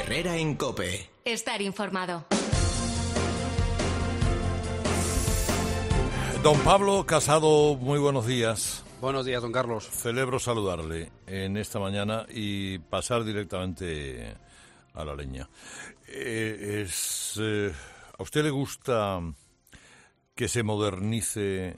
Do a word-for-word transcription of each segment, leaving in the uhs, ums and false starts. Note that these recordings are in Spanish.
Herrera en COPE. Estar informado. Don Pablo Casado, muy buenos días. Buenos días, don Carlos. Celebro saludarle en esta mañana y pasar directamente a la leña. Eh, es, eh, ¿A usted le gusta que se modernice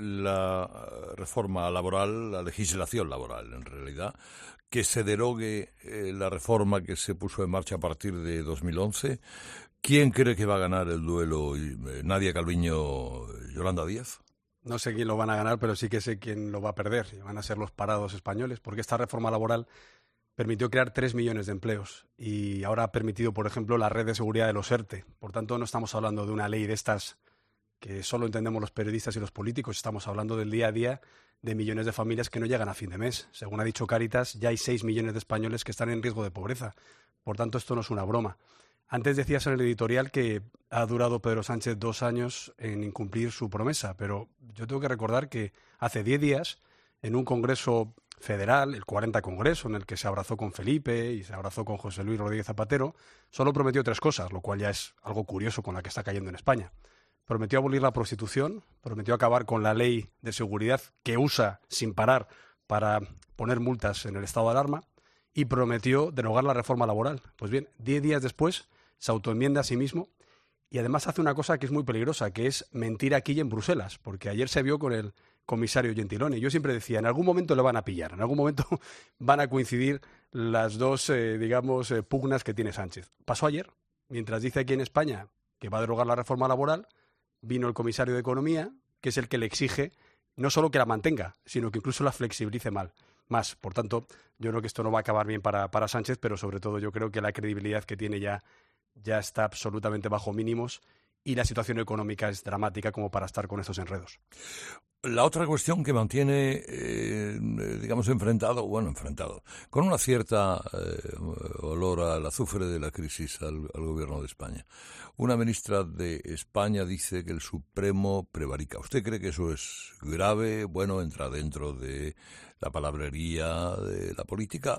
la reforma laboral, la legislación laboral en realidad, que se derogue eh, la reforma que se puso en marcha a partir de dos mil once? ¿Quién cree que va a ganar el duelo? ¿Nadia Calviño, Yolanda Díaz? No sé quién lo van a ganar, pero sí que sé quién lo va a perder. Van a ser los parados españoles, porque esta reforma laboral permitió crear tres millones de empleos y ahora ha permitido, por ejemplo, la red de seguridad de los ERTE. Por tanto, no estamos hablando de una ley de estas que solo entendemos los periodistas y los políticos. Estamos hablando del día a día de millones de familias que no llegan a fin de mes. Según ha dicho Cáritas, ya hay seis millones de españoles que están en riesgo de pobreza. Por tanto, esto no es una broma. Antes decías en el editorial que ha durado Pedro Sánchez dos años en incumplir su promesa, pero yo tengo que recordar que hace diez días, en un congreso federal, el cuarenta Congreso, en el que se abrazó con Felipe y se abrazó con José Luis Rodríguez Zapatero, solo prometió tres cosas, lo cual ya es algo curioso con la que está cayendo en España. Prometió abolir la prostitución, prometió acabar con la ley de seguridad que usa sin parar para poner multas en el estado de alarma y prometió derogar la reforma laboral. Pues bien, diez días después se autoenmienda a sí mismo y además hace una cosa que es muy peligrosa, que es mentir aquí y en Bruselas, porque ayer se vio con el comisario Gentiloni. Yo siempre decía, en algún momento le van a pillar, en algún momento van a coincidir las dos, eh, digamos, eh, pugnas que tiene Sánchez. Pasó ayer, mientras dice aquí en España que va a derogar la reforma laboral, vino el comisario de Economía, que es el que le exige no solo que la mantenga, sino que incluso la flexibilice mal. Más. Por tanto, yo creo que esto no va a acabar bien para, para Sánchez, pero sobre todo yo creo que la credibilidad que tiene ya, ya está absolutamente bajo mínimos y la situación económica es dramática como para estar con estos enredos. La otra cuestión que mantiene, eh, digamos, enfrentado, bueno, enfrentado, con una cierta eh, olor al azufre de la crisis al, al gobierno de España. Una ministra de España dice que el Supremo prevarica. ¿Usted cree que eso es grave? Bueno, entra dentro de la palabrería de la política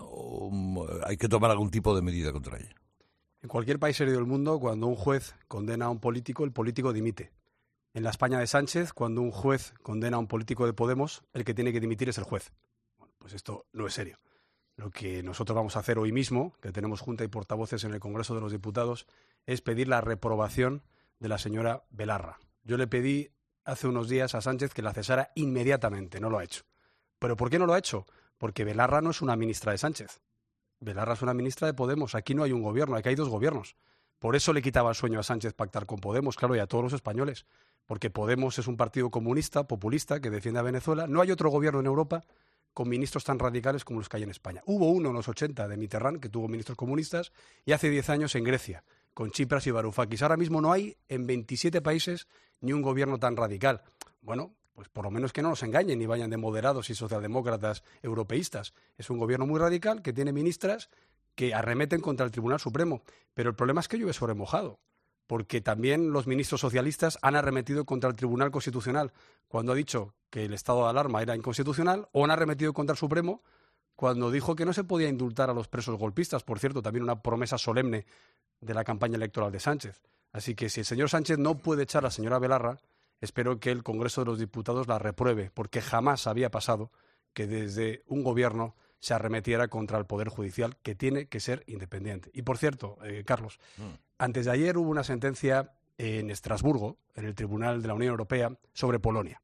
o hay que tomar algún tipo de medida contra ella. En cualquier país serio del mundo, cuando un juez condena a un político, el político dimite. En la España de Sánchez, cuando un juez condena a un político de Podemos, el que tiene que dimitir es el juez. Bueno, pues esto no es serio. Lo que nosotros vamos a hacer hoy mismo, que tenemos junta y portavoces en el Congreso de los Diputados, es pedir la reprobación de la señora Belarra. Yo le pedí hace unos días a Sánchez que la cesara inmediatamente, no lo ha hecho. ¿Pero por qué no lo ha hecho? Porque Belarra no es una ministra de Sánchez. Belarra es una ministra de Podemos. Aquí no hay un gobierno, aquí hay dos gobiernos. Por eso le quitaba el sueño a Sánchez pactar con Podemos, claro, y a todos los españoles. Porque Podemos es un partido comunista, populista, que defiende a Venezuela. No hay otro gobierno en Europa con ministros tan radicales como los que hay en España. Hubo uno en los ochenta de Mitterrand, que tuvo ministros comunistas, y hace diez años en Grecia, con Tsipras y Varoufakis. Ahora mismo no hay en veintisiete países ni un gobierno tan radical. Bueno, pues por lo menos que no nos engañen y vayan de moderados y socialdemócratas europeístas. Es un gobierno muy radical que tiene ministras que arremeten contra el Tribunal Supremo. Pero el problema es que llueve sobre mojado, porque también los ministros socialistas han arremetido contra el Tribunal Constitucional cuando ha dicho que el estado de alarma era inconstitucional, o han arremetido contra el Supremo cuando dijo que no se podía indultar a los presos golpistas. Por cierto, también una promesa solemne de la campaña electoral de Sánchez. Así que si el señor Sánchez no puede echar a la señora Belarra, espero que el Congreso de los Diputados la repruebe, porque jamás había pasado que desde un gobierno se arremetiera contra el Poder Judicial, que tiene que ser independiente. Y por cierto, eh, Carlos, mm. antes de ayer hubo una sentencia en Estrasburgo, en el Tribunal de la Unión Europea, sobre Polonia.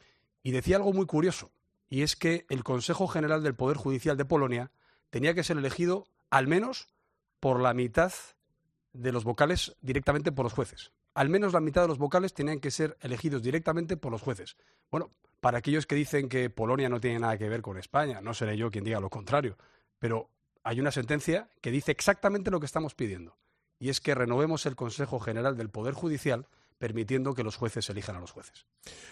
Y decía algo muy curioso, y es que el Consejo General del Poder Judicial de Polonia tenía que ser elegido al menos por la mitad de los vocales directamente por los jueces. Al menos la mitad de los vocales tenían que ser elegidos directamente por los jueces. Bueno, para aquellos que dicen que Polonia no tiene nada que ver con España, no seré yo quien diga lo contrario, pero hay una sentencia que dice exactamente lo que estamos pidiendo, y es que renovemos el Consejo General del Poder Judicial permitiendo que los jueces elijan a los jueces.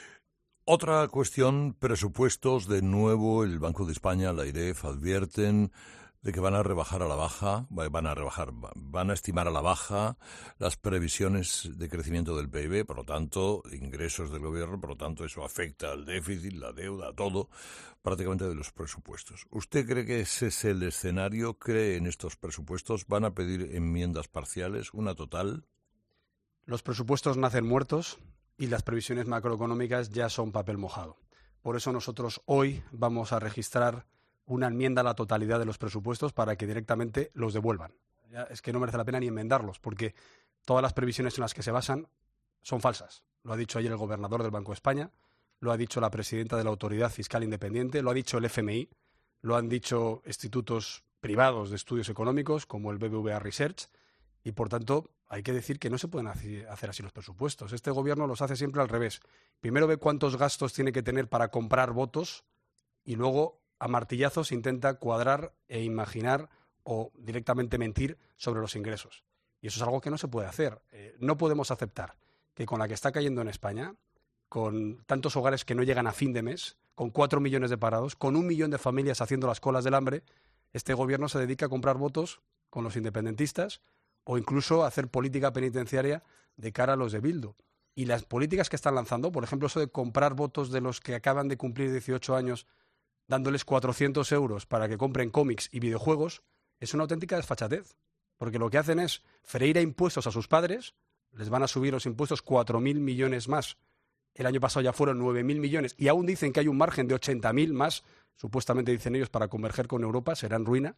Otra cuestión, presupuestos. De nuevo, el Banco de España, la AIREF, advierten de que van a rebajar a la baja, van a rebajar, van a estimar a la baja las previsiones de crecimiento del P I B, por lo tanto, ingresos del gobierno, por lo tanto, eso afecta al déficit, la deuda, a todo, prácticamente de los presupuestos. ¿Usted cree que ese es el escenario? ¿Cree en estos presupuestos? ¿Van a pedir enmiendas parciales, una total? Los presupuestos nacen muertos y las previsiones macroeconómicas ya son papel mojado. Por eso nosotros hoy vamos a registrar una enmienda a la totalidad de los presupuestos para que directamente los devuelvan. Ya es que no merece la pena ni enmendarlos, porque todas las previsiones en las que se basan son falsas. Lo ha dicho ayer el gobernador del Banco de España, lo ha dicho la presidenta de la Autoridad Fiscal Independiente, lo ha dicho el F M I, lo han dicho institutos privados de estudios económicos como el B B V A Research, y por tanto hay que decir que no se pueden hacer así los presupuestos. Este gobierno los hace siempre al revés. Primero ve cuántos gastos tiene que tener para comprar votos y luego a martillazos intenta cuadrar e imaginar o directamente mentir sobre los ingresos. Y eso es algo que no se puede hacer. Eh, no podemos aceptar que con la que está cayendo en España, con tantos hogares que no llegan a fin de mes, con cuatro millones de parados, con un millón de familias haciendo las colas del hambre, este gobierno se dedica a comprar votos con los independentistas o incluso a hacer política penitenciaria de cara a los de Bildu. Y las políticas que están lanzando, por ejemplo, eso de comprar votos de los que acaban de cumplir dieciocho años dándoles cuatrocientos euros para que compren cómics y videojuegos, es una auténtica desfachatez. Porque lo que hacen es freír a impuestos a sus padres, les van a subir los impuestos cuatro mil millones más. El año pasado ya fueron nueve mil millones y aún dicen que hay un margen de ochenta mil más, supuestamente dicen ellos, para converger con Europa, será en ruina.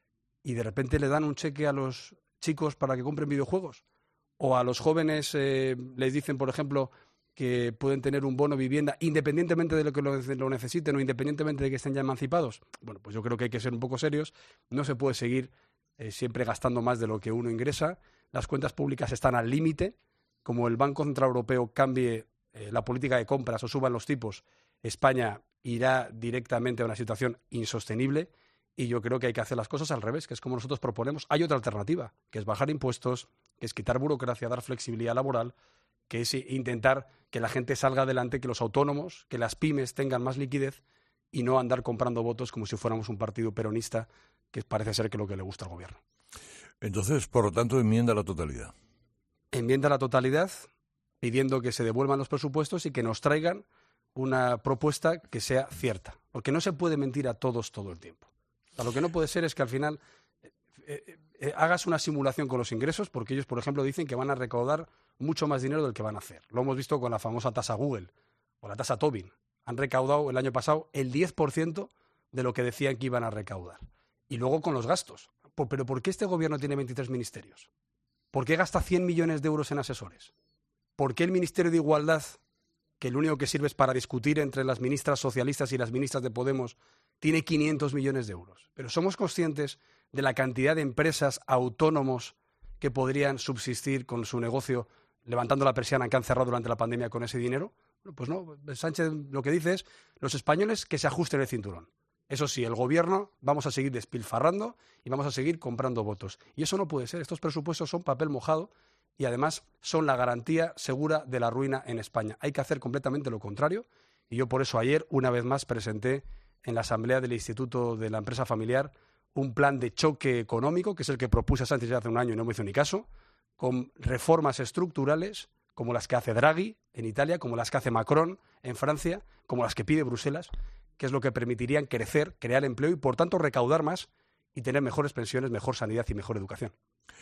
Y de repente le dan un cheque a los chicos para que compren videojuegos. O a los jóvenes eh, les dicen, por ejemplo, que pueden tener un bono vivienda independientemente de lo que lo, lo necesiten o independientemente de que estén ya emancipados. Bueno, pues yo creo que hay que ser un poco serios. No se puede seguir eh, siempre gastando más de lo que uno ingresa. Las cuentas públicas están al límite. Como el Banco Central Europeo cambie eh, la política de compras o suban los tipos, España irá directamente a una situación insostenible. Y yo creo que hay que hacer las cosas al revés, que es como nosotros proponemos. Hay otra alternativa, que es bajar impuestos, que es quitar burocracia, dar flexibilidad laboral, que es intentar que la gente salga adelante, que los autónomos, que las pymes tengan más liquidez y no andar comprando votos como si fuéramos un partido peronista, que parece ser que es lo que le gusta al gobierno. Entonces, por lo tanto, enmienda a la totalidad. Enmienda a la totalidad, pidiendo que se devuelvan los presupuestos y que nos traigan una propuesta que sea cierta. Porque no se puede mentir a todos todo el tiempo. O sea, lo que no puede ser es que al final eh, eh, eh, hagas una simulación con los ingresos, porque ellos, por ejemplo, dicen que van a recaudar mucho más dinero del que van a hacer. Lo hemos visto con la famosa tasa Google o la tasa Tobin. Han recaudado el año pasado el diez por ciento de lo que decían que iban a recaudar. Y luego con los gastos. ¿Pero por qué este gobierno tiene veintitrés ministerios? ¿Por qué gasta cien millones de euros en asesores? ¿Por qué el Ministerio de Igualdad, que lo único que sirve es para discutir entre las ministras socialistas y las ministras de Podemos, tiene quinientos millones de euros? Pero somos conscientes de la cantidad de empresas, autónomos, que podrían subsistir con su negocio levantando la persiana que han cerrado durante la pandemia con ese dinero. Bueno, pues no, Sánchez lo que dice es los españoles que se ajusten el cinturón. Eso sí, el gobierno vamos a seguir despilfarrando y vamos a seguir comprando votos. Y eso no puede ser. Estos presupuestos son papel mojado y además son la garantía segura de la ruina en España. Hay que hacer completamente lo contrario y yo por eso ayer una vez más presenté en la asamblea del Instituto de la Empresa Familiar un plan de choque económico, que es el que propuse a Sánchez ya hace un año y no me hizo ni caso, con reformas estructurales como las que hace Draghi en Italia, como las que hace Macron en Francia, como las que pide Bruselas, que es lo que permitirían crecer, crear empleo y, por tanto, recaudar más y tener mejores pensiones, mejor sanidad y mejor educación.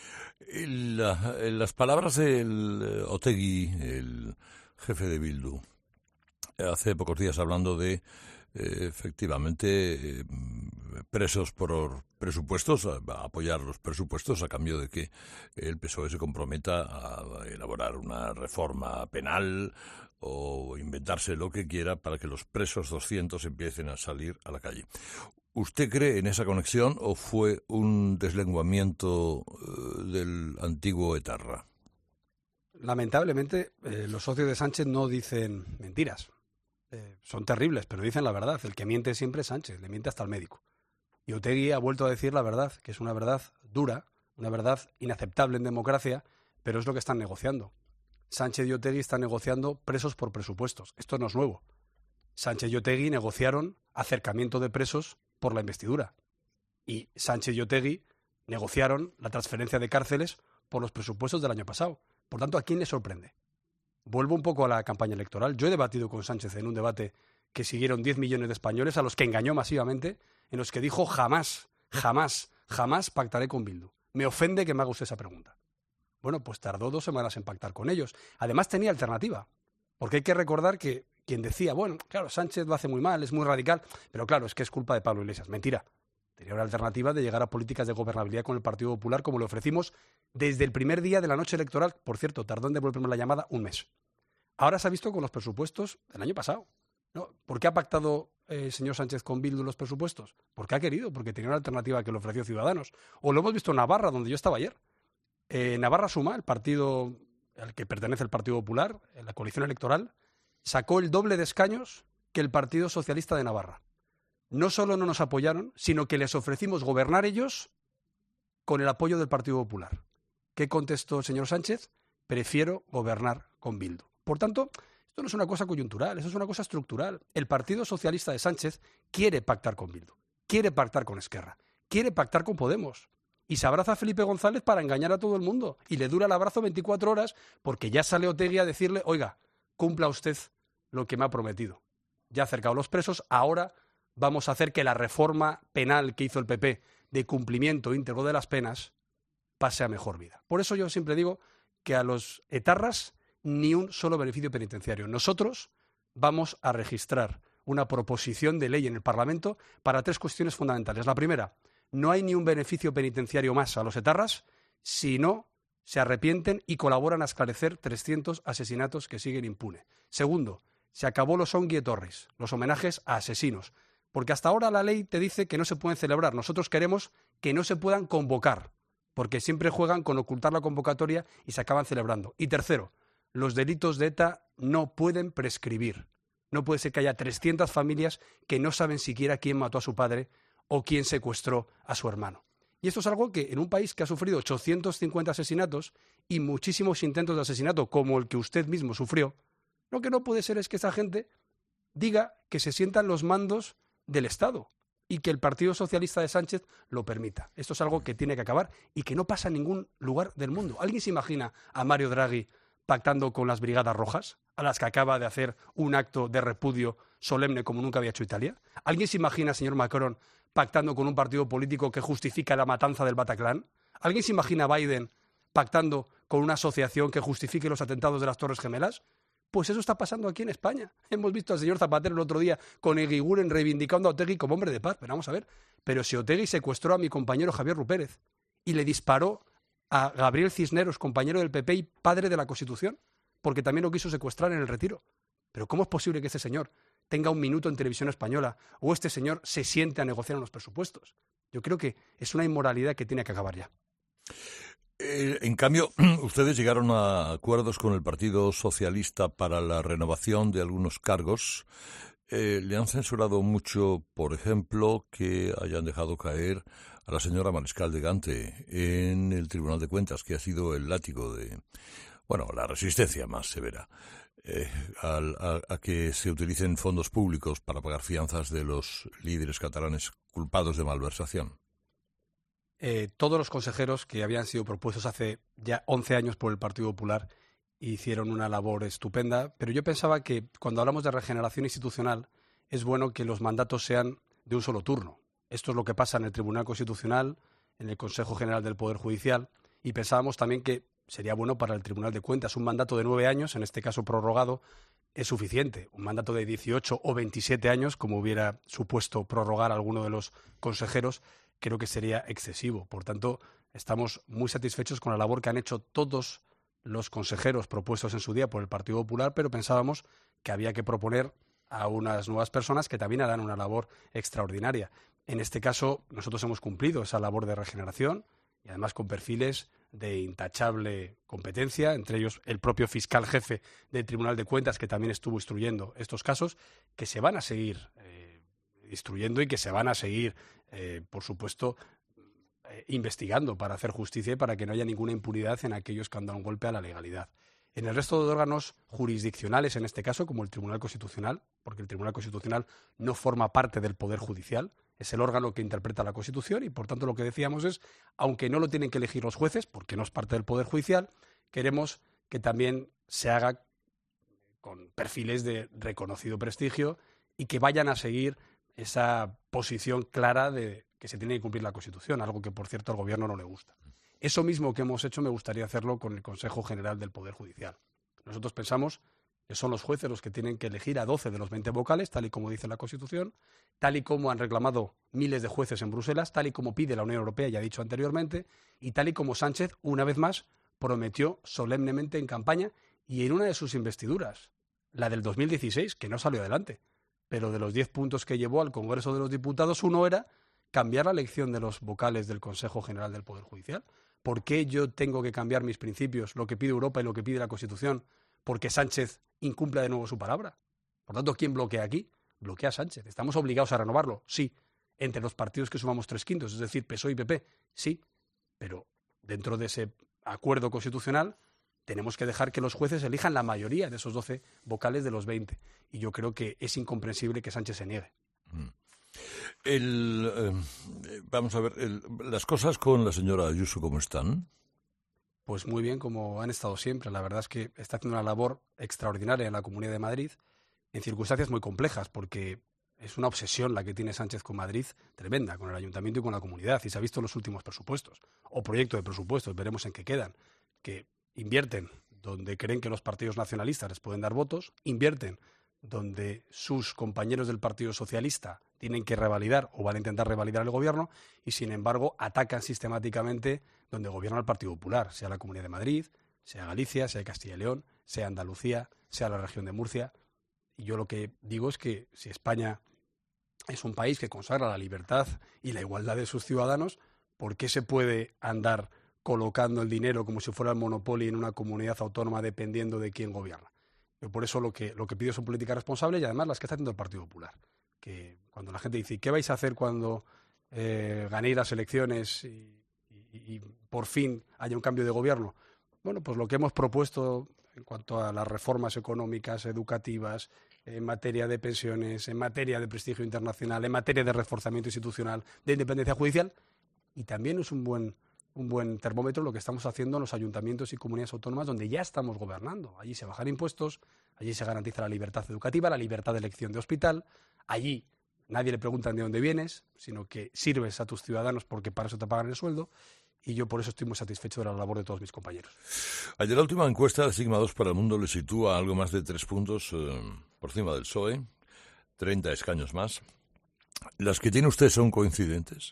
La, las palabras del Otegi, el jefe de Bildu, hace pocos días hablando de, eh, efectivamente, eh, presos por presupuestos, a, a apoyar los presupuestos a cambio de que el P S O E se comprometa a elaborar una reforma penal o inventarse lo que quiera para que los presos doscientos empiecen a salir a la calle. ¿Usted cree en esa conexión o fue un deslenguamiento uh, del antiguo etarra? Lamentablemente, eh, los socios de Sánchez no dicen mentiras. Eh, son terribles, pero dicen la verdad. El que miente siempre es Sánchez, le miente hasta al médico. Y Otegi ha vuelto a decir la verdad, que es una verdad dura, una verdad inaceptable en democracia, pero es lo que están negociando. Sánchez y Otegi están negociando presos por presupuestos. Esto no es nuevo. Sánchez y Otegi negociaron acercamiento de presos por la investidura. Y Sánchez y Otegi negociaron la transferencia de cárceles por los presupuestos del año pasado. Por tanto, ¿a quién le sorprende? Vuelvo un poco a la campaña electoral. Yo he debatido con Sánchez en un debate que siguieron diez millones de españoles, a los que engañó masivamente, en los que dijo jamás, jamás, jamás pactaré con Bildu. Me ofende que me haga usted esa pregunta. Bueno, pues tardó dos semanas en pactar con ellos. Además tenía alternativa, porque hay que recordar que quien decía, bueno, claro, Sánchez lo hace muy mal, es muy radical, pero claro, es que es culpa de Pablo Iglesias. Mentira. Tenía una alternativa de llegar a políticas de gobernabilidad con el Partido Popular, como le ofrecimos desde el primer día de la noche electoral. Por cierto, tardó en devolverme la llamada un mes. Ahora se ha visto con los presupuestos del año pasado, ¿no? ¿Por qué ha pactado eh, el señor Sánchez con Bildu los presupuestos? Porque ha querido, porque tenía una alternativa que le ofreció Ciudadanos. O lo hemos visto en Navarra, donde yo estaba ayer. Eh, Navarra Suma, el partido al que pertenece el Partido Popular, en la coalición electoral, sacó el doble de escaños que el Partido Socialista de Navarra. No solo no nos apoyaron, sino que les ofrecimos gobernar ellos con el apoyo del Partido Popular. ¿Qué contestó el señor Sánchez? Prefiero gobernar con Bildu. Por tanto, esto no es una cosa coyuntural, eso es una cosa estructural. El Partido Socialista de Sánchez quiere pactar con Bildu, quiere pactar con Esquerra, quiere pactar con Podemos. Y se abraza a Felipe González para engañar a todo el mundo. Y le dura el abrazo veinticuatro horas porque ya sale Otegi a decirle, oiga, cumpla usted lo que me ha prometido. Ya ha acercado los presos, ahora vamos a hacer que la reforma penal que hizo el P P de cumplimiento íntegro de las penas pase a mejor vida. Por eso yo siempre digo que a los etarras ni un solo beneficio penitenciario. Nosotros vamos a registrar una proposición de ley en el Parlamento para tres cuestiones fundamentales. La primera, no hay ni un beneficio penitenciario más a los etarras si no se arrepienten y colaboran a esclarecer trescientos asesinatos que siguen impunes. Segundo, se acabó los ongi etorris, los homenajes a asesinos. Porque hasta ahora la ley te dice que no se pueden celebrar. Nosotros queremos que no se puedan convocar, porque siempre juegan con ocultar la convocatoria y se acaban celebrando. Y tercero, los delitos de ETA no pueden prescribir. No puede ser que haya trescientas familias que no saben siquiera quién mató a su padre o quién secuestró a su hermano. Y esto es algo que en un país que ha sufrido ochocientos cincuenta asesinatos y muchísimos intentos de asesinato, como el que usted mismo sufrió, lo que no puede ser es que esa gente diga que se sientan los mandos del Estado y que el Partido Socialista de Sánchez lo permita. Esto es algo que tiene que acabar y que no pasa en ningún lugar del mundo. ¿Alguien se imagina a Mario Draghi pactando con las Brigadas Rojas, a las que acaba de hacer un acto de repudio solemne como nunca había hecho Italia? ¿Alguien se imagina, señor Macron, pactando con un partido político que justifica la matanza del Bataclan? ¿Alguien se imagina a Biden pactando con una asociación que justifique los atentados de las Torres Gemelas? Pues eso está pasando aquí en España. Hemos visto al señor Zapatero el otro día con Eguiguren reivindicando a Otegi como hombre de paz. Pero vamos a ver, pero si Otegi secuestró a mi compañero Javier Rupérez y le disparó a Gabriel Cisneros, compañero del P P y padre de la Constitución, porque también lo quiso secuestrar en el Retiro. Pero ¿cómo es posible que este señor tenga un minuto en televisión española o este señor se siente a negociar en los presupuestos? Yo creo que es una inmoralidad que tiene que acabar ya. Eh, en cambio, ustedes llegaron a acuerdos con el Partido Socialista para la renovación de algunos cargos. Eh, le han censurado mucho, por ejemplo, que hayan dejado caer a la señora Mariscal de Gante en el Tribunal de Cuentas, que ha sido el látigo de, bueno, la resistencia más severa eh, a, a, a que se utilicen fondos públicos para pagar fianzas de los líderes catalanes culpados de malversación. Eh, todos los consejeros que habían sido propuestos hace ya once años por el Partido Popular hicieron una labor estupenda, pero yo pensaba que cuando hablamos de regeneración institucional es bueno que los mandatos sean de un solo turno. Esto es lo que pasa en el Tribunal Constitucional, en el Consejo General del Poder Judicial, y pensábamos también que sería bueno para el Tribunal de Cuentas. Un mandato de nueve años, en este caso prorrogado, es suficiente. Un mandato de dieciocho o veintisiete años, como hubiera supuesto prorrogar a alguno de los consejeros, creo que sería excesivo. Por tanto, estamos muy satisfechos con la labor que han hecho todos los consejeros propuestos en su día por el Partido Popular, pero pensábamos que había que proponer a unas nuevas personas que también harán una labor extraordinaria. En este caso, nosotros hemos cumplido esa labor de regeneración y además con perfiles de intachable competencia, entre ellos el propio fiscal jefe del Tribunal de Cuentas, que también estuvo instruyendo estos casos, que se van a seguir eh, instruyendo y que se van a seguir, eh, por supuesto, eh, investigando para hacer justicia y para que no haya ninguna impunidad en aquellos que han dado un golpe a la legalidad. En el resto de órganos jurisdiccionales, en este caso, como el Tribunal Constitucional, porque el Tribunal Constitucional no forma parte del Poder Judicial, es el órgano que interpreta la Constitución y, por tanto, lo que decíamos es, aunque no lo tienen que elegir los jueces, porque no es parte del Poder Judicial, queremos que también se haga con perfiles de reconocido prestigio y que vayan a seguir esa posición clara de que se tiene que cumplir la Constitución, algo que, por cierto, al Gobierno no le gusta. Eso mismo que hemos hecho me gustaría hacerlo con el Consejo General del Poder Judicial. Nosotros pensamos que son los jueces los que tienen que elegir a doce de los veinte vocales, tal y como dice la Constitución, tal y como han reclamado miles de jueces en Bruselas, tal y como pide la Unión Europea, ya he dicho anteriormente, y tal y como Sánchez, una vez más, prometió solemnemente en campaña y en una de sus investiduras, la del dos mil dieciséis, que no salió adelante. Pero de los diez puntos que llevó al Congreso de los Diputados, uno era cambiar la elección de los vocales del Consejo General del Poder Judicial. ¿Por qué yo tengo que cambiar mis principios, lo que pide Europa y lo que pide la Constitución, porque Sánchez incumpla de nuevo su palabra? Por tanto, ¿quién bloquea aquí? Bloquea a Sánchez. ¿Estamos obligados a renovarlo? Sí. Entre los partidos que sumamos tres quintos, es decir, P S O E y P P, sí. Pero dentro de ese acuerdo constitucional tenemos que dejar que los jueces elijan la mayoría de esos doce vocales de los veinte. Y yo creo que es incomprensible que Sánchez se niegue. El, eh, vamos a ver, el, las cosas con la señora Ayuso, ¿cómo están? Pues muy bien, como han estado siempre. La verdad es que está haciendo una labor extraordinaria en la Comunidad de Madrid, en circunstancias muy complejas, porque es una obsesión la que tiene Sánchez con Madrid, tremenda, con el Ayuntamiento y con la Comunidad, y se ha visto en los últimos presupuestos, o proyectos de presupuestos, veremos en qué quedan, que invierten donde creen que los partidos nacionalistas les pueden dar votos, invierten donde sus compañeros del Partido Socialista tienen que revalidar o van a intentar revalidar el gobierno y, sin embargo, atacan sistemáticamente donde gobierna el Partido Popular, sea la Comunidad de Madrid, sea Galicia, sea Castilla y León, sea Andalucía, sea la región de Murcia. Y yo lo que digo es que si España es un país que consagra la libertad y la igualdad de sus ciudadanos, ¿por qué se puede andar colocando el dinero como si fuera el monopolio en una comunidad autónoma dependiendo de quién gobierna? Yo por eso lo que, lo que pido son políticas responsables y además las que está haciendo el Partido Popular. Que cuando la gente dice, ¿qué vais a hacer cuando eh, ganéis las elecciones y, y, y por fin haya un cambio de gobierno? Bueno, pues lo que hemos propuesto en cuanto a las reformas económicas, educativas, en materia de pensiones, en materia de prestigio internacional, en materia de reforzamiento institucional, de independencia judicial, y también es un buen... un buen termómetro lo que estamos haciendo en los ayuntamientos y comunidades autónomas donde ya estamos gobernando. Allí se bajan impuestos, allí se garantiza la libertad educativa, la libertad de elección de hospital, allí nadie le pregunta de dónde vienes, sino que sirves a tus ciudadanos porque para eso te pagan el sueldo, y yo por eso estoy muy satisfecho de la labor de todos mis compañeros. Ayer la última encuesta de Sigma dos para el Mundo le sitúa algo más de tres puntos eh, por encima del P S O E, treinta escaños más. ¿Las que tiene usted son coincidentes?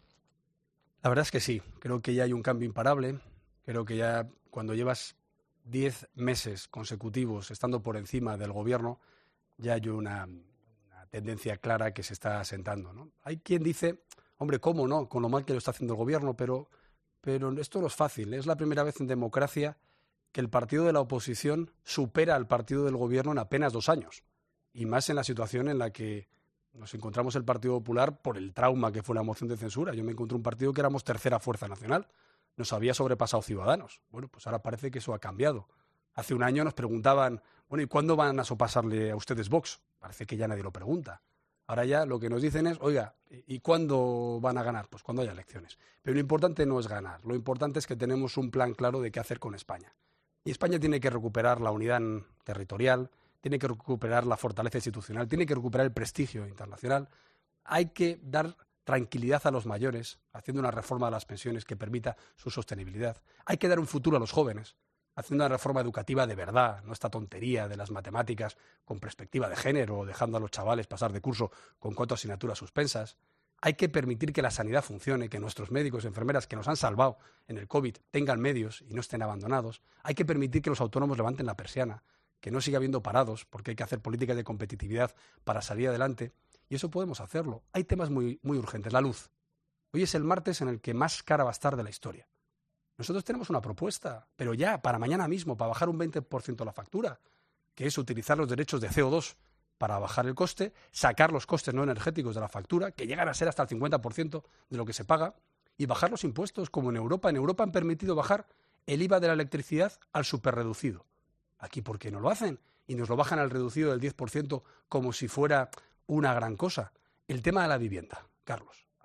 La verdad es que sí, creo que ya hay un cambio imparable, creo que ya cuando llevas diez meses consecutivos estando por encima del gobierno, ya hay una, una tendencia clara que se está asentando, ¿no? Hay quien dice, hombre, ¿cómo no? Con lo mal que lo está haciendo el gobierno, pero, pero esto no es fácil, es la primera vez en democracia que el partido de la oposición supera al partido del gobierno en apenas dos años, y más en la situación en la que nos encontramos el Partido Popular por el trauma que fue la moción de censura. Yo me encontré un partido que éramos tercera fuerza nacional. Nos había sobrepasado Ciudadanos. Bueno, pues ahora parece que eso ha cambiado. Hace un año nos preguntaban, bueno, ¿y cuándo van a sopasarle a ustedes Vox? Parece que ya nadie lo pregunta. Ahora ya lo que nos dicen es, oiga, ¿y cuándo van a ganar? Pues cuando haya elecciones. Pero lo importante no es ganar. Lo importante es que tenemos un plan claro de qué hacer con España. Y España tiene que recuperar la unidad territorial, tiene que recuperar la fortaleza institucional, tiene que recuperar el prestigio internacional. Hay que dar tranquilidad a los mayores, haciendo una reforma de las pensiones que permita su sostenibilidad. Hay que dar un futuro a los jóvenes, haciendo una reforma educativa de verdad, no esta tontería de las matemáticas con perspectiva de género, dejando a los chavales pasar de curso con cuatro asignaturas suspensas. Hay que permitir que la sanidad funcione, que nuestros médicos y enfermeras que nos han salvado en el COVID tengan medios y no estén abandonados. Hay que permitir que los autónomos levanten la persiana, que no siga habiendo parados, porque hay que hacer políticas de competitividad para salir adelante, y eso podemos hacerlo. Hay temas muy, muy urgentes. La luz. Hoy es el martes en el que más cara va a estar de la historia. Nosotros tenemos una propuesta, pero ya, para mañana mismo, para bajar un veinte por ciento la factura, que es utilizar los derechos de C O dos para bajar el coste, sacar los costes no energéticos de la factura, que llegan a ser hasta el cincuenta por ciento de lo que se paga, y bajar los impuestos, como en Europa. En Europa han permitido bajar el I V A de la electricidad al superreducido. Aquí, ¿por qué no lo hacen? Y nos lo bajan al reducido del diez por ciento como si fuera una gran cosa. El tema de la vivienda, Carlos.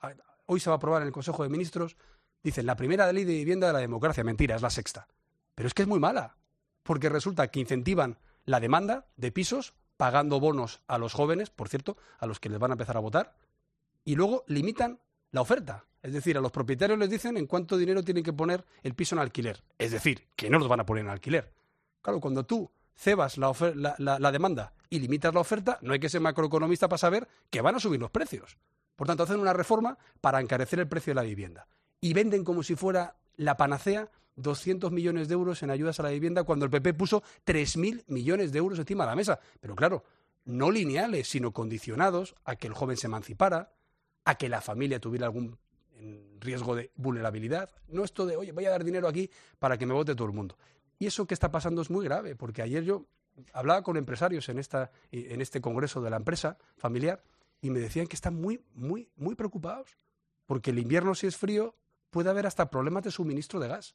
hoy se va a aprobar en el Consejo de Ministros, dicen la primera ley de vivienda de la democracia. Mentira, es la sexta. Pero es que es muy mala, porque resulta que incentivan la demanda de pisos pagando bonos a los jóvenes, por cierto, a los que les van a empezar a votar, y luego limitan la oferta. Es decir, a los propietarios les dicen en cuánto dinero tienen que poner el piso en alquiler. Es decir, que no los van a poner en alquiler. Claro, cuando tú cebas la, ofer- la, la, la demanda y limitas la oferta, no hay que ser macroeconomista para saber que van a subir los precios. Por tanto, hacen una reforma para encarecer el precio de la vivienda. Y venden como si fuera la panacea doscientos millones de euros en ayudas a la vivienda cuando el P P puso tres mil millones de euros encima de la mesa. Pero claro, no lineales, sino condicionados a que el joven se emancipara, a que la familia tuviera algún riesgo de vulnerabilidad. No esto de, oye, voy a dar dinero aquí para que me vote todo el mundo. Y eso que está pasando es muy grave, porque ayer yo hablaba con empresarios en, esta, en este congreso de la empresa familiar y me decían que están muy, muy, muy preocupados, porque el invierno, si es frío, puede haber hasta problemas de suministro de gas.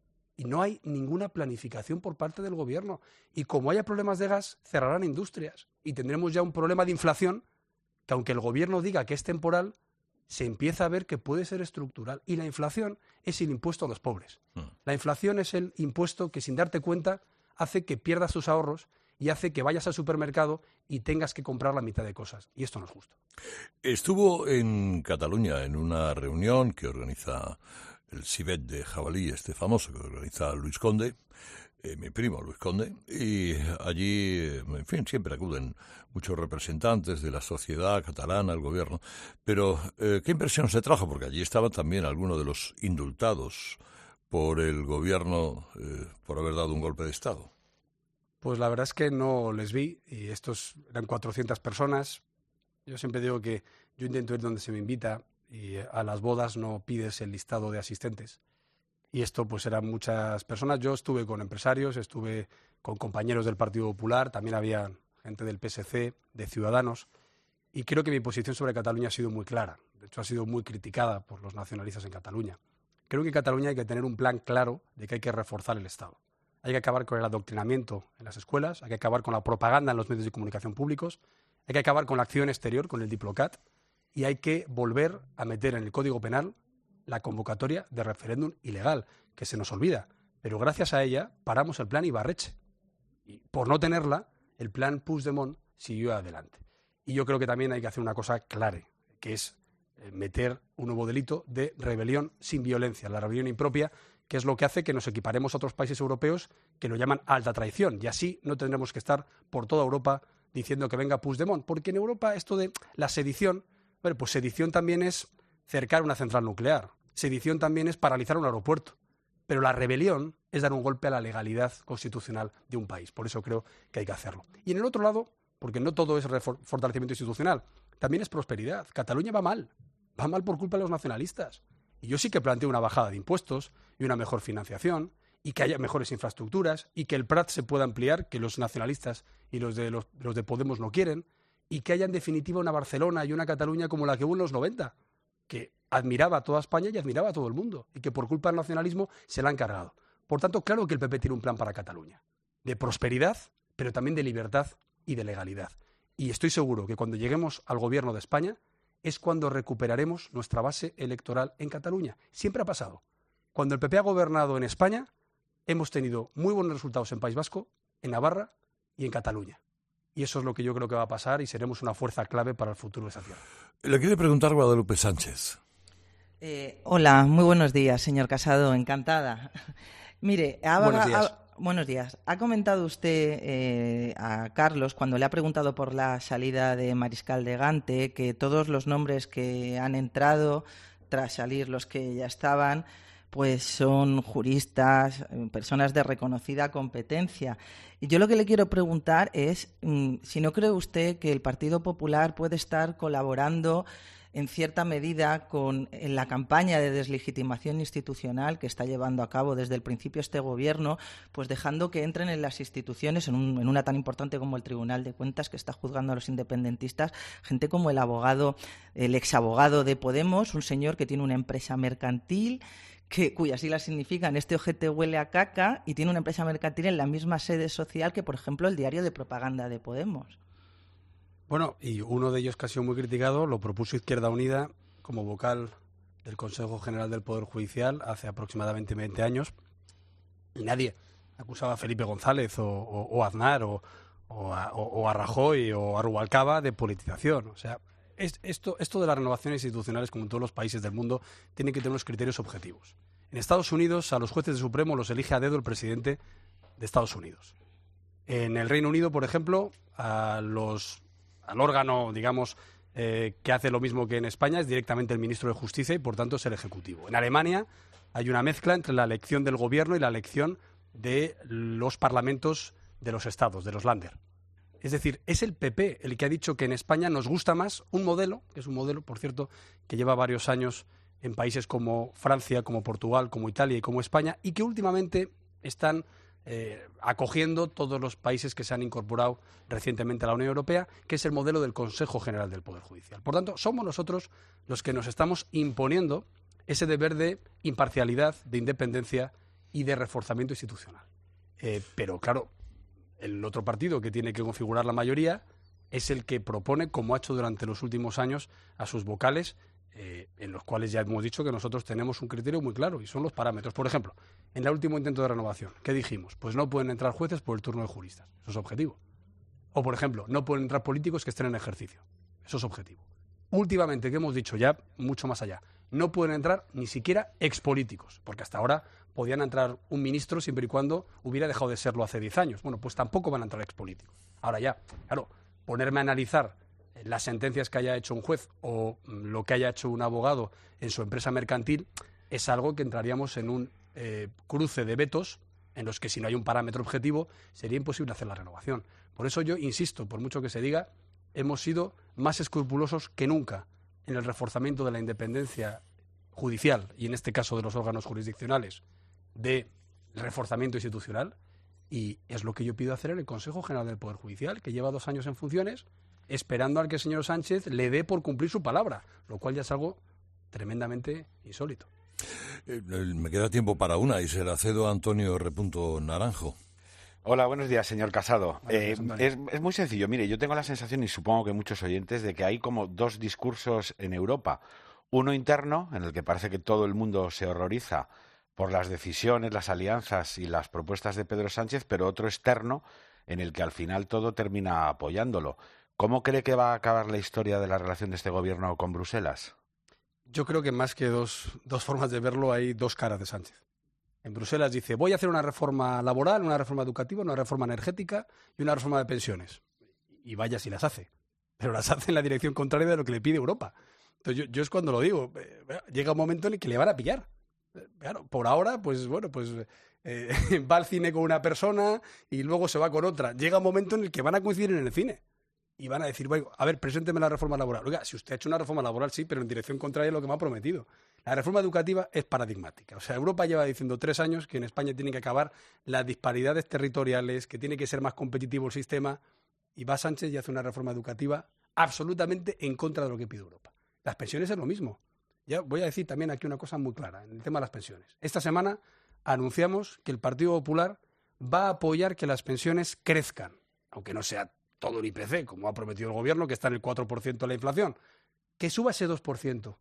Y no hay ninguna planificación por parte del gobierno. Y como haya problemas de gas, cerrarán industrias. Y tendremos ya un problema de inflación que, aunque el gobierno diga que es temporal, se empieza a ver que puede ser estructural. Y la inflación es el impuesto a los pobres. Mm. La inflación es el impuesto que, sin darte cuenta, hace que pierdas tus ahorros y hace que vayas al supermercado y tengas que comprar la mitad de cosas. Y esto no es justo. Estuvo en Cataluña en una reunión que organiza el Civet de Jabalí, este famoso que organiza Luis Conde, eh, mi primo Luis Conde, y allí, en fin, siempre acuden muchos representantes de la sociedad catalana, el gobierno. Pero, eh, ¿qué impresión se trajo? Porque allí estaban también algunos de los indultados por el gobierno eh, por haber dado un golpe de Estado. Pues la verdad es que no les vi, y estos eran cuatrocientas personas. Yo siempre digo que yo intento ir donde se me invita, y a las bodas no pides el listado de asistentes. Y esto pues eran muchas personas. Yo estuve con empresarios, estuve con compañeros del Partido Popular, también había gente del P S C, de Ciudadanos, y creo que mi posición sobre Cataluña ha sido muy clara. De hecho, ha sido muy criticada por los nacionalistas en Cataluña. Creo que en Cataluña hay que tener un plan claro de que hay que reforzar el Estado. Hay que acabar con el adoctrinamiento en las escuelas, hay que acabar con la propaganda en los medios de comunicación públicos, hay que acabar con la acción exterior, con el Diplocat, y hay que volver a meter en el Código Penal la convocatoria de referéndum ilegal, que se nos olvida. Pero gracias a ella paramos el plan Ibarretxe. Y por no tenerla, el plan Puigdemont siguió adelante. Y yo creo que también hay que hacer una cosa clara, que es meter un nuevo delito de rebelión sin violencia, la rebelión impropia, que es lo que hace que nos equiparemos a otros países europeos que lo llaman alta traición. Y así no tendremos que estar por toda Europa diciendo que venga Puigdemont. Porque en Europa esto de la sedición, bueno, pues sedición también es cercar una central nuclear. Sedición también es paralizar un aeropuerto. Pero la rebelión es dar un golpe a la legalidad constitucional de un país. Por eso creo que hay que hacerlo. Y en el otro lado, porque no todo es fortalecimiento institucional, también es prosperidad. Cataluña va mal. Va mal por culpa de los nacionalistas. Y yo sí que planteo una bajada de impuestos y una mejor financiación y que haya mejores infraestructuras y que el Prat se pueda ampliar, que los nacionalistas y los de, los, los de Podemos no quieren, y que haya en definitiva una Barcelona y una Cataluña como la que hubo en los noventa, que admiraba a toda España y admiraba a todo el mundo, y que por culpa del nacionalismo se la han cargado. Por tanto, claro que el P P tiene un plan para Cataluña, de prosperidad, pero también de libertad y de legalidad. Y estoy seguro que cuando lleguemos al gobierno de España es cuando recuperaremos nuestra base electoral en Cataluña. Siempre ha pasado. Cuando el P P ha gobernado en España, hemos tenido muy buenos resultados en País Vasco, en Navarra y en Cataluña. Y eso es lo que yo creo que va a pasar y seremos una fuerza clave para el futuro de esa tierra. Le quiere preguntar Guadalupe Sánchez. Eh, hola, muy buenos días, señor Casado, encantada. Mire, ha, buenos días. Ha, buenos días. Ha comentado usted eh, a Carlos, cuando le ha preguntado por la salida de Mariscal de Gante, que todos los nombres que han entrado, tras salir los que ya estaban, pues son juristas, personas de reconocida competencia. Y yo lo que le quiero preguntar es mmm, si no cree usted que el Partido Popular puede estar colaborando en cierta medida con en la campaña de deslegitimación institucional que está llevando a cabo desde el principio este gobierno, pues dejando que entren en las instituciones, en, un, en una tan importante como el Tribunal de Cuentas, que está juzgando a los independentistas, gente como el abogado, el exabogado de Podemos, un señor que tiene una empresa mercantil, que, cuyas siglas significan este ojete huele a caca, y tiene una empresa mercantil en la misma sede social que, por ejemplo, el diario de propaganda de Podemos. Bueno, y uno de ellos que ha sido muy criticado lo propuso Izquierda Unida como vocal del Consejo General del Poder Judicial hace aproximadamente veinte años y nadie acusaba a Felipe González o, o, o a Aznar o, o, a, o a Rajoy o a Rubalcaba de politización. O sea, es, esto, esto de las renovaciones institucionales, como en todos los países del mundo, tiene que tener unos criterios objetivos. En Estados Unidos, a los jueces de Supremo los elige a dedo el presidente de Estados Unidos. En el Reino Unido, por ejemplo, a los, al órgano, digamos, eh, que hace lo mismo que en España es directamente el ministro de Justicia y, por tanto, es el Ejecutivo. En Alemania hay una mezcla entre la elección del gobierno y la elección de los parlamentos de los estados, de los Länder. Es decir, es el P P el que ha dicho que en España nos gusta más un modelo, que es un modelo, por cierto, que lleva varios años en países como Francia, como Portugal, como Italia y como España, y que últimamente están eh, acogiendo todos los países que se han incorporado recientemente a la Unión Europea, que es el modelo del Consejo General del Poder Judicial. Por tanto, somos nosotros los que nos estamos imponiendo ese deber de imparcialidad, de independencia y de reforzamiento institucional. Eh, pero, claro, el otro partido que tiene que configurar la mayoría es el que propone, como ha hecho durante los últimos años, a sus vocales, eh, en los cuales ya hemos dicho que nosotros tenemos un criterio muy claro, y son los parámetros. Por ejemplo, en el último intento de renovación, ¿qué dijimos? Pues no pueden entrar jueces por el turno de juristas. Eso es objetivo. O, por ejemplo, no pueden entrar políticos que estén en ejercicio. Eso es objetivo. Últimamente, ¿qué hemos dicho? Ya mucho más allá. No pueden entrar ni siquiera expolíticos, porque hasta ahora podían entrar un ministro siempre y cuando hubiera dejado de serlo hace diez años. Bueno, pues tampoco van a entrar expolíticos. Ahora ya, claro, ponerme a analizar las sentencias que haya hecho un juez o lo que haya hecho un abogado en su empresa mercantil es algo que entraríamos en un eh, cruce de vetos en los que, si no hay un parámetro objetivo, sería imposible hacer la renovación. Por eso yo insisto, por mucho que se diga, hemos sido más escrupulosos que nunca en el reforzamiento de la independencia judicial y, en este caso, de los órganos jurisdiccionales, de reforzamiento institucional, y es lo que yo pido hacer en el Consejo General del Poder Judicial, que lleva dos años en funciones, esperando al que el señor Sánchez le dé por cumplir su palabra, lo cual ya es algo tremendamente insólito. Eh, me queda tiempo para una y se la cedo a Antonio Repunto Naranjo. Hola, buenos días, señor Casado. Buenos días, eh, es, es muy sencillo. Mire, yo tengo la sensación, y supongo que muchos oyentes, de que hay como dos discursos en Europa. Uno interno, en el que parece que todo el mundo se horroriza por las decisiones, las alianzas y las propuestas de Pedro Sánchez, pero otro externo, en el que al final todo termina apoyándolo. ¿Cómo cree que va a acabar la historia de la relación de este gobierno con Bruselas? Yo creo que más que dos, dos formas de verlo, hay dos caras de Sánchez. En Bruselas dice, voy a hacer una reforma laboral, una reforma educativa, una reforma energética y una reforma de pensiones. Y vaya si las hace. Pero las hace en la dirección contraria de lo que le pide Europa. Entonces yo, yo es cuando lo digo. Eh, llega un momento en el que le van a pillar. Eh, claro, por ahora, pues bueno, pues eh, va al cine con una persona y luego se va con otra. Llega un momento en el que van a coincidir en el cine. Y van a decir, bueno, a ver, presénteme la reforma laboral. Oiga, si usted ha hecho una reforma laboral, sí, pero en dirección contraria a lo que me ha prometido. La reforma educativa es paradigmática. O sea, Europa lleva diciendo tres años que en España tienen que acabar las disparidades territoriales, que tiene que ser más competitivo el sistema, y va Sánchez y hace una reforma educativa absolutamente en contra de lo que pide Europa. Las pensiones es lo mismo. Ya voy a decir también aquí una cosa muy clara en el tema de las pensiones. Esta semana anunciamos que el Partido Popular va a apoyar que las pensiones crezcan, aunque no sea todo el I P C, como ha prometido el gobierno, que está en el cuatro por ciento de la inflación, que suba ese dos por ciento.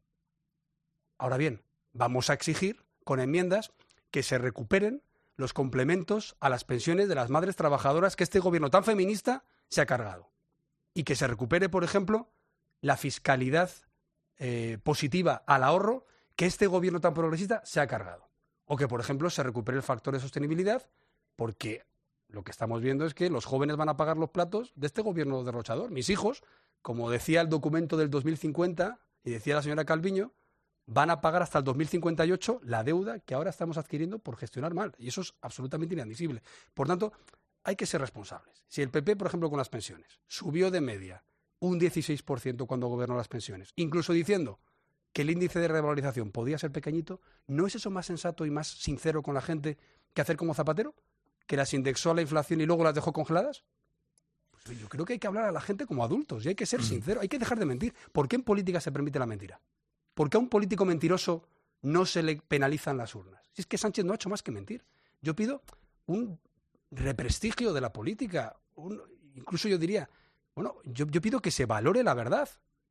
Ahora bien, vamos a exigir, con enmiendas, que se recuperen los complementos a las pensiones de las madres trabajadoras que este gobierno tan feminista se ha cargado. Y que se recupere, por ejemplo, la fiscalidad eh, positiva al ahorro que este gobierno tan progresista se ha cargado. O que, por ejemplo, se recupere el factor de sostenibilidad, porque lo que estamos viendo es que los jóvenes van a pagar los platos de este gobierno derrochador. Mis hijos, como decía el documento del dos mil cincuenta y decía la señora Calviño, van a pagar hasta el dos mil cincuenta y ocho la deuda que ahora estamos adquiriendo por gestionar mal. Y eso es absolutamente inadmisible. Por tanto, hay que ser responsables. Si el P P, por ejemplo, con las pensiones, subió de media un dieciséis por ciento cuando gobernó las pensiones, incluso diciendo que el índice de revalorización podía ser pequeñito, ¿no es eso más sensato y más sincero con la gente que hacer como Zapatero? ¿Que las indexó a la inflación y luego las dejó congeladas? Pues yo creo que hay que hablar a la gente como adultos y hay que ser sincero, hay que dejar de mentir. ¿Por qué en política se permite la mentira? ¿Por qué a un político mentiroso no se le penalizan las urnas? Si es que Sánchez no ha hecho más que mentir. Yo pido un represtigio de la política, un, incluso yo diría, bueno, yo, yo pido que se valore la verdad,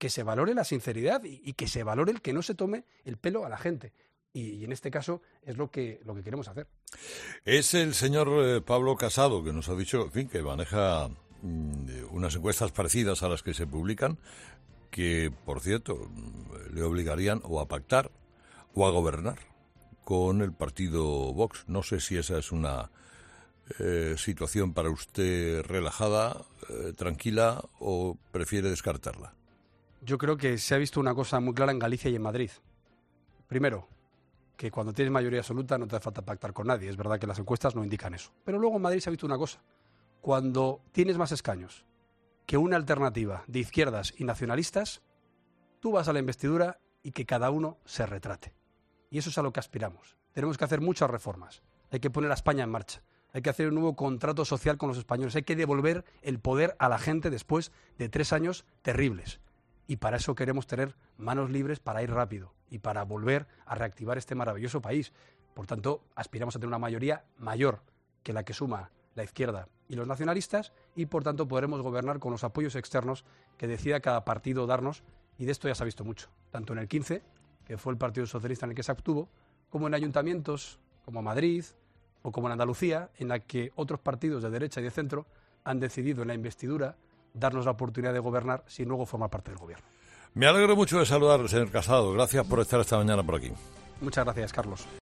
que se valore la sinceridad y, y que se valore el que no se tome el pelo a la gente. Y, y en este caso es lo que, lo que queremos hacer. Es el señor eh, Pablo Casado, que nos ha dicho, en fin, que maneja mm, unas encuestas parecidas a las que se publican, que, por cierto, le obligarían o a pactar o a gobernar con el partido Vox. No sé si esa es una eh, situación para usted relajada, eh, tranquila, o prefiere descartarla. Yo creo que se ha visto una cosa muy clara en Galicia y en Madrid. Primero, que cuando tienes mayoría absoluta no te hace falta pactar con nadie. Es verdad que las encuestas no indican eso. Pero luego en Madrid se ha visto una cosa. Cuando tienes más escaños que una alternativa de izquierdas y nacionalistas, tú vas a la investidura y que cada uno se retrate. Y eso es a lo que aspiramos. Tenemos que hacer muchas reformas. Hay que poner a España en marcha. Hay que hacer un nuevo contrato social con los españoles. Hay que devolver el poder a la gente después de tres años terribles. Y para eso queremos tener manos libres para ir rápido y para volver a reactivar este maravilloso país. Por tanto, aspiramos a tener una mayoría mayor que la que suma la izquierda y los nacionalistas y, por tanto, podremos gobernar con los apoyos externos que decida cada partido darnos. Y de esto ya se ha visto mucho, tanto en el quince, que fue el Partido Socialista en el que se obtuvo, como en ayuntamientos como Madrid o como en Andalucía, en la que otros partidos de derecha y de centro han decidido en la investidura darnos la oportunidad de gobernar sin luego formar parte del gobierno. Me alegro mucho de saludarle, señor Casado. Gracias por estar esta mañana por aquí. Muchas gracias, Carlos.